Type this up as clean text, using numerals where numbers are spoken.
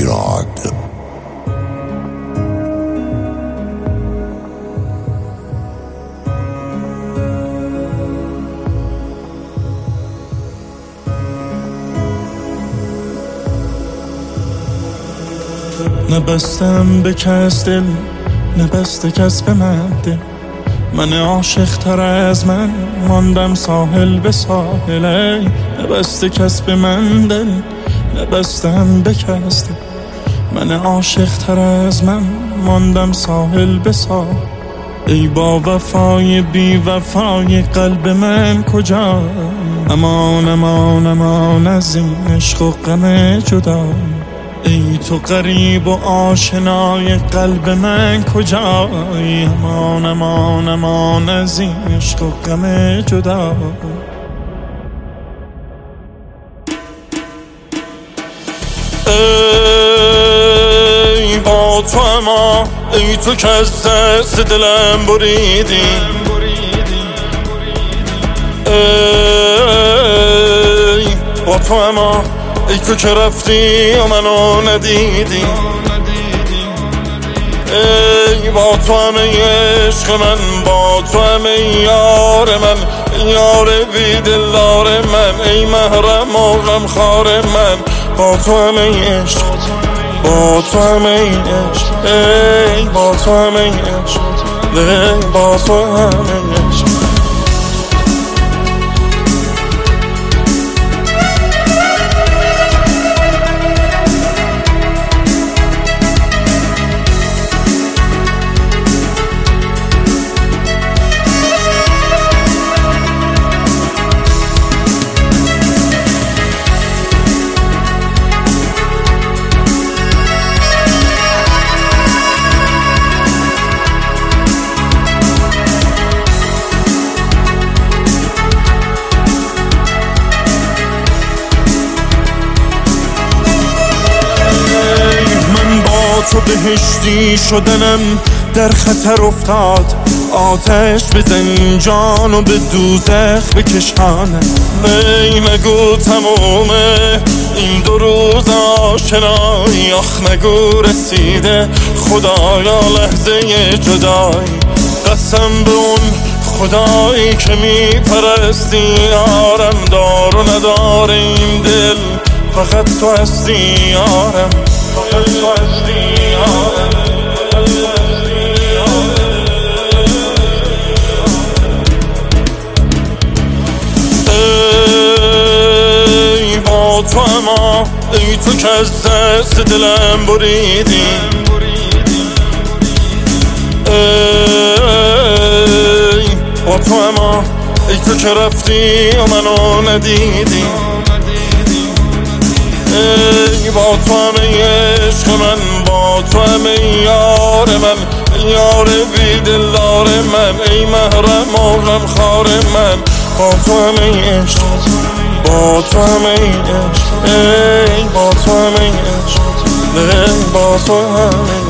ایراد. نبستم به کس دل، نبسته کس به من دل. من عاشق تر از من ماندم ساحل به ساحل. ای نبسته کس به من دل، نبستم به کس دل. من عاشق تر از من ماندم ساحل به ساحل. ای با وفای بی وفای قلب من کجا؟ امان امان امان از این عشق و غم جدا. ای تو غریب و آشنای قلب من کجایی؟ امان امان امان از این عشق و غم جدا. ای با تو اما ای تو که از دست دلم بریدی. ای با تو اما ای تو که رفتی و منو ندیدی. ای با تو همه عشق من، با تو همه یار من، یار بی دلدار من، ای محرم و غمخوار من. با تو همه عشق، با تو همه عشق، ای با تو همه عشق، ای با تو همه عشق. تو بهشتی شدنم در خطر افتاد. آتش بزن جان و به دوزخ بکشانم. ای نگو تمومه این 2 روز آشنایی. آخ نگو رسیده خدایا لحظه جدایی. قسم به اون خدایی که میپرستی یارم. دار و ندار این دل فقط تو هستی یارم، فقط تو هستی یارم. ای با تو اما ای تو که از دست دلم بریدی. ای با تو اما ای تو که رفتی و منو ندیدی. ای با تو همه عشق من، با تو همه یار من، یار بی دلدار من، ای محرم و غمخوار من. با تو همه عشق، با تو همه عشق، ای با تو همه عشق، ای با تو همه